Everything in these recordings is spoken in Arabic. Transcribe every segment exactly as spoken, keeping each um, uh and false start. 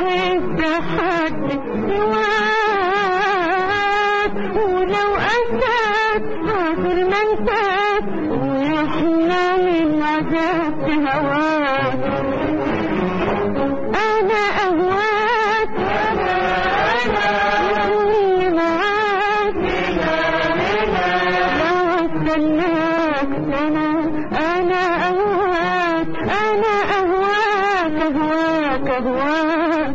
عايز حد سواك، ولو أساك حاضر ما انساك، وإحنا من عذاب هواك. أنا أهواك وكل معاك، لو استناك سنة. أنا أهواك أنا أهواك أهواك أهواك.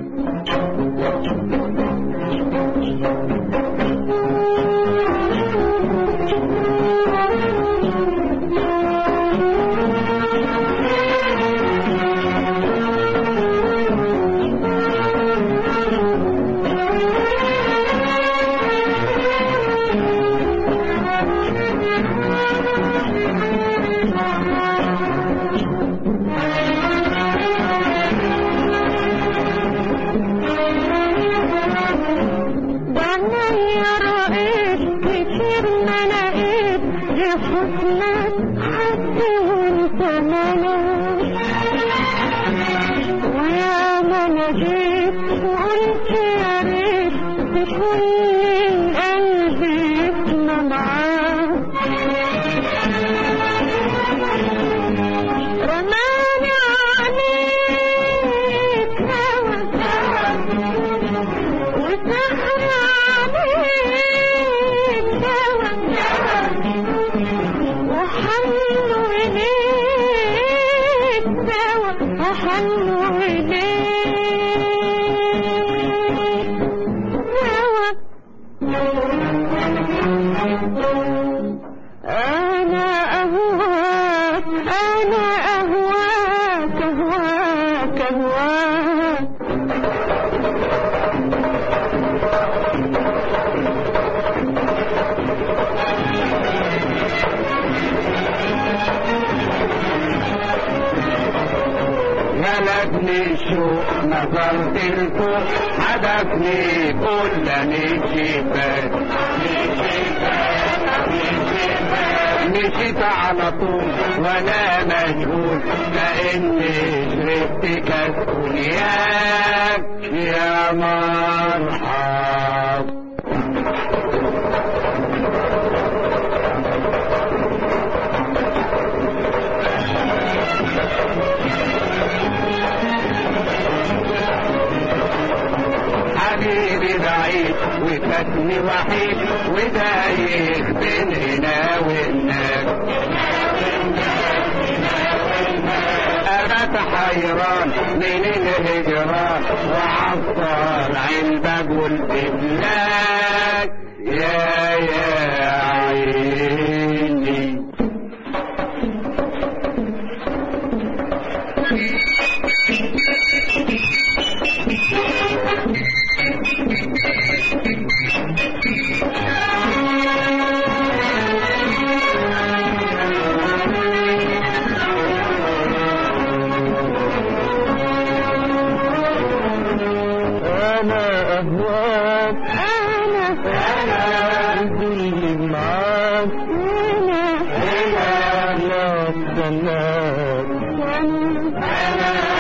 حسنك حد وانت ملاك، ويا ما نجيت وقلت يا ريت تكون من قلبي اسمه معاك. رماني عليك هوا وسحر عليك دوا، وحنوا إليك سوا وحنوا إليك سوا. أنا أهواك أنا أهواك أهواك أهواك. ملكني الشوق نظرت لفوق، حدفني كلني شباك، مشيت على طول وانا مشغول كأني شربت كاس كونياك يا مرحب. حبيبي بعيد وفاتني وحيد ودايخ بين هنا وهناك، أنا حيران من الهجران وعطل علبة قلت لك يا يا عيني. أنا أهواك أنا أنا اللي معاك، أنا أنا لا أستناك.